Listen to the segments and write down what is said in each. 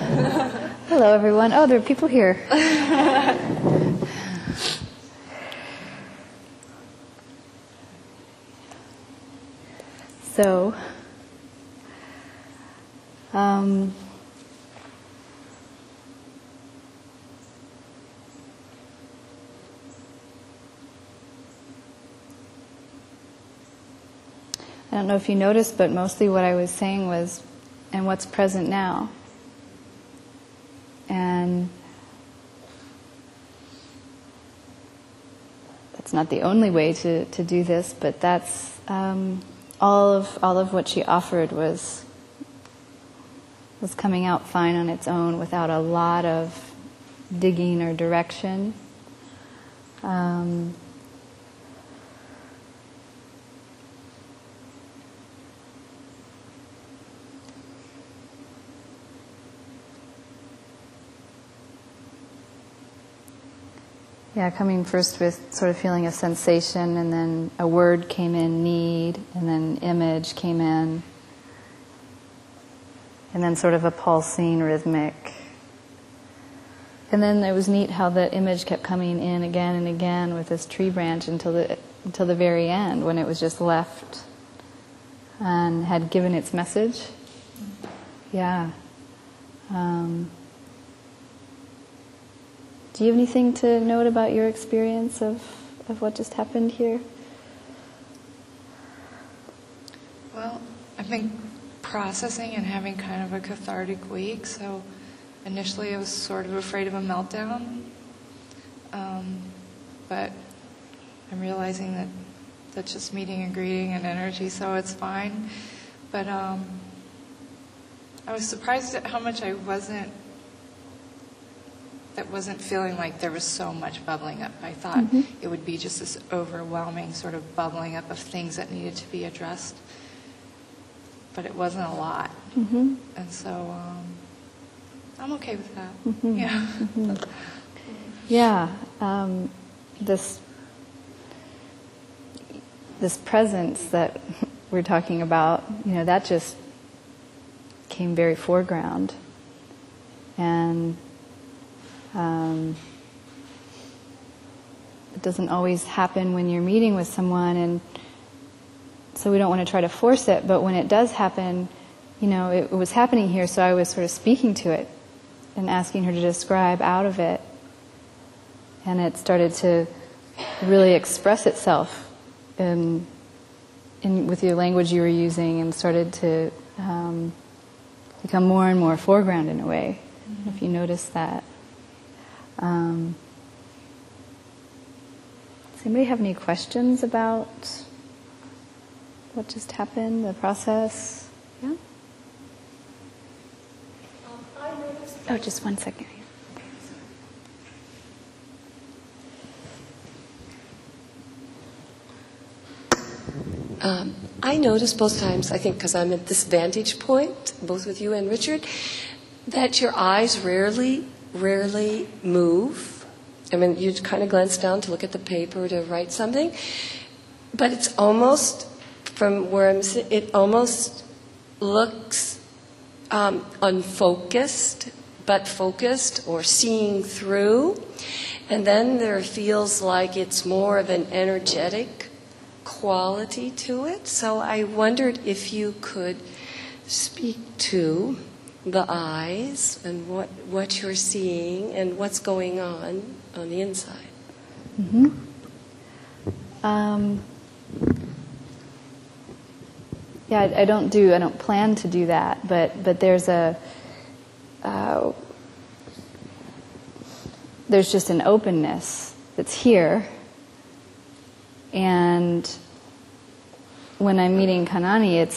Hello, everyone. Oh, there are people here. So, I don't know if you noticed, but mostly what I was saying was, and what's present now? And that's not the only way to do this, but that's all of what she offered was coming out fine on its own without a lot of digging or direction. Yeah, coming first with sort of feeling a sensation, and then a word came in, need, and then image came in, and then sort of a pulsing, rhythmic. And then it was neat how the image kept coming in again and again with this tree branch until the very end, when it was just left and had given its message. Yeah. Do you have anything to note about your experience of what just happened here? Well, I've been processing and having kind of a cathartic week, so initially I was sort of afraid of a meltdown, but I'm realizing that that's just meeting and greeting and energy, so it's fine. But I was surprised at how much I wasn't feeling like there was so much bubbling up. I thought it would be just this overwhelming sort of bubbling up of things that needed to be addressed, but it wasn't a lot. And so I'm okay with that. Yeah. This presence that we're talking about, that just came very foreground. And it doesn't always happen when you're meeting with someone, and so we don't want to try to force it, but when it does happen, it was happening here, so I was sort of speaking to it and asking her to describe out of it, and it started to really express itself in with the language you were using, and started to become more and more foreground in a way, if you notice that. Does anybody have any questions about what just happened, the process? Yeah? Oh, just one second. I noticed both times, I think because I'm at this vantage point, both with you and Richard, that your eyes rarely move. I mean, you kind of glance down to look at the paper to write something, but it's almost, from where I'm sitting, it almost looks unfocused, but focused or seeing through. And then there feels like it's more of an energetic quality to it. So I wondered if you could speak to the eyes and what you're seeing and what's going on the inside. Yeah, I don't plan to do that, but there's there's just an openness that's here, and when I'm meeting Kanani, it's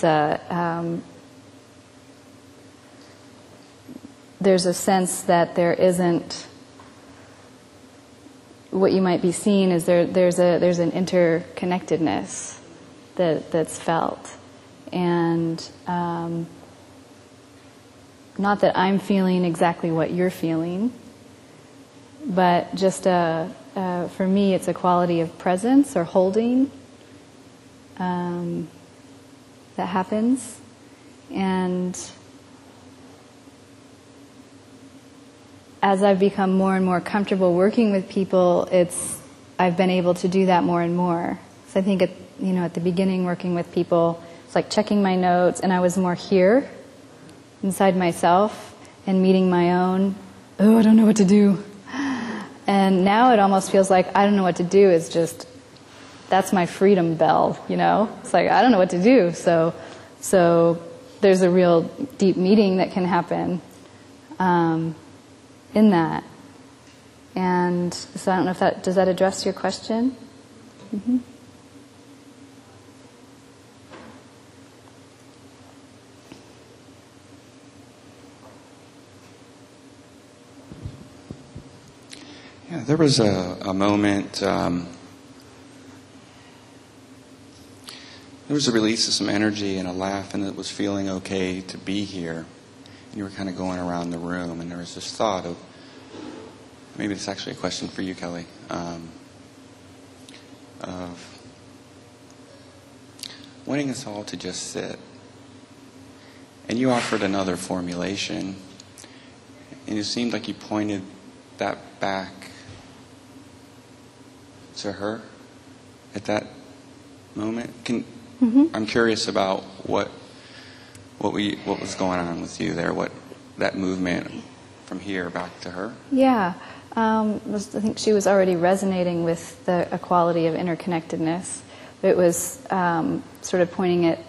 there's a sense that there isn't, what you might be seeing is there's an interconnectedness that's felt, and not that I'm feeling exactly what you're feeling, but just for me it's a quality of presence or holding that happens, and as I've become more and more comfortable working with people, I've been able to do that more and more. So I think at the beginning working with people, it's like checking my notes, and I was more here, inside myself, and meeting my own, oh, I don't know what to do. And now it almost feels like I don't know what to do is just, that's my freedom bell, It's like, I don't know what to do. So there's a real deep meeting that can happen in that. And so I don't know if does that address your question? Mm-hmm. Yeah, there was a moment, there was a release of some energy and a laugh, and it was feeling okay to be here. And you were kind of going around the room, and there was this thought of, maybe it's actually a question for you, Kelly, of wanting us all to just sit. And you offered another formulation, and it seemed like you pointed that back to her at that moment. I'm curious about what was going on with you there, what that movement from here back to her. Yeah. I think she was already resonating with the equality of interconnectedness. It was sort of pointing at,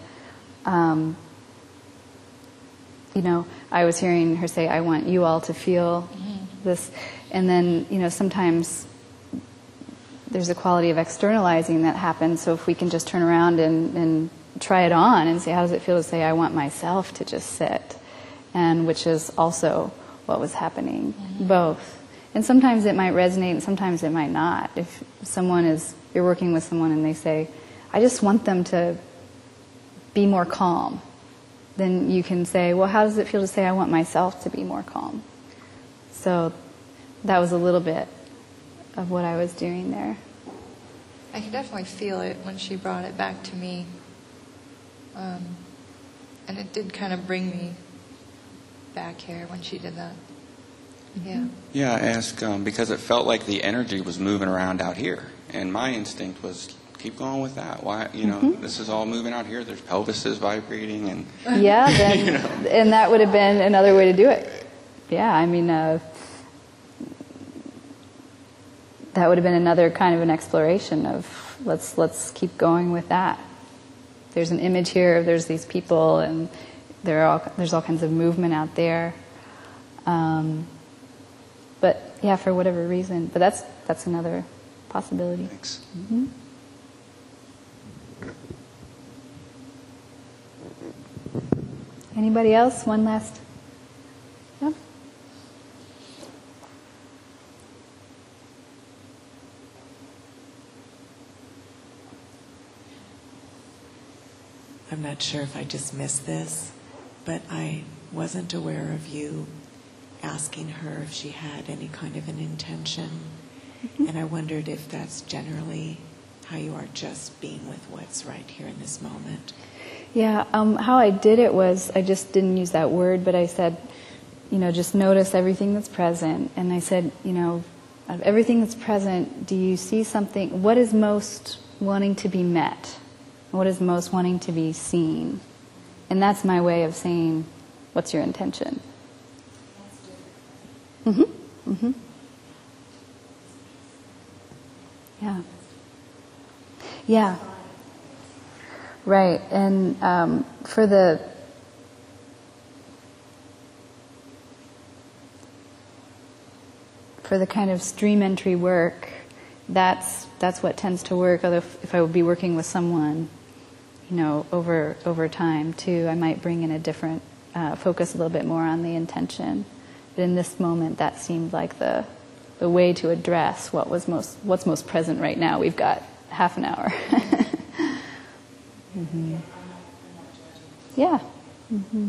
I was hearing her say, I want you all to feel this. And then, sometimes there's a quality of externalizing that happens. So if we can just turn around and try it on and say, how does it feel to say, I want myself to just sit? And which is also what was happening, both. And sometimes it might resonate and sometimes it might not. If you're working with someone and they say, I just want them to be more calm, then you can say, well, how does it feel to say, I want myself to be more calm? So that was a little bit of what I was doing there. I could definitely feel it when she brought it back to me. And it did kind of bring me back here when she did that. Yeah. Yeah, I asked because it felt like the energy was moving around out here. And my instinct was, keep going with that. Why, this is all moving out here. There's pelvises vibrating. And yeah, then, and that would have been another way to do it. Yeah, I mean, that would have been another kind of an exploration of let's keep going with that. There's an image here, there's these people, and there's all kinds of movement out there. But yeah, for whatever reason. But that's another possibility. Thanks. Mm-hmm. Anybody else? One last. Yeah. I'm not sure if I just missed this, but I wasn't aware of you asking her if she had any kind of an intention. Mm-hmm. And I wondered if that's generally how you are, just being with what's right here in this moment. Yeah, how I did it was, I just didn't use that word, but I said, just notice everything that's present. And I said, out of everything that's present, do you see something, what is most wanting to be met? What is most wanting to be seen? And that's my way of saying, what's your intention? Mm-hmm. Mm-hmm. Yeah. Yeah. Right. And for the kind of stream entry work, that's what tends to work. Although if I would be working with someone, over time too, I might bring in a different focus, a little bit more on the intention. But in this moment, that seemed like the way to address what's most present right now. We've got half an hour. Mm-hmm. Yeah. Mm-hmm.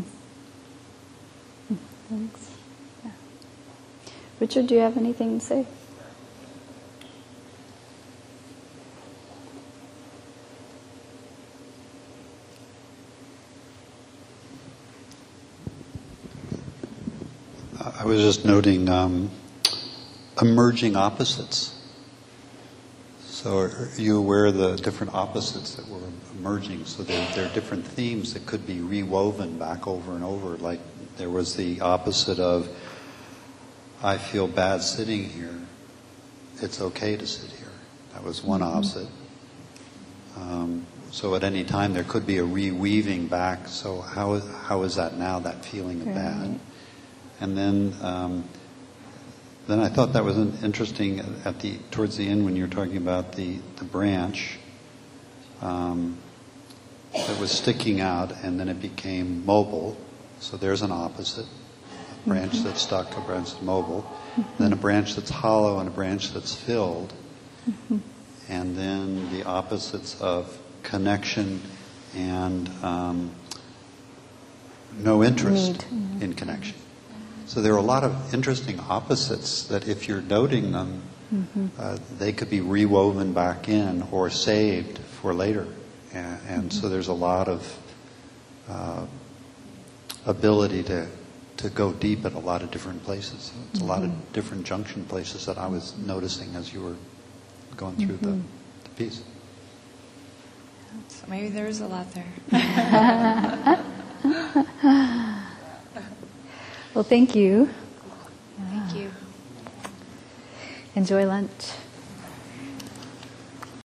Thanks. Yeah. Richard, do you have anything to say? I was just noting emerging opposites. So are you aware of the different opposites that were emerging? So there are different themes that could be rewoven back over and over. Like there was the opposite of, I feel bad sitting here. It's okay to sit here. That was one opposite. So at any time there could be a reweaving back. So how is that now, that feeling of bad? And then I thought that was interesting towards the end when you were talking about the branch that was sticking out, and then it became mobile. So there's an opposite: a branch that's stuck, a branch that's mobile, then a branch that's hollow, and a branch that's filled, and then the opposites of connection and no interest in connection. So there are a lot of interesting opposites that if you're noting them, they could be rewoven back in or saved for later. And so there's a lot of ability to go deep at a lot of different places. So it's a lot of different junction places that I was noticing as you were going through the piece. So maybe there is a lot there. Well, thank you. Thank you. Enjoy lunch.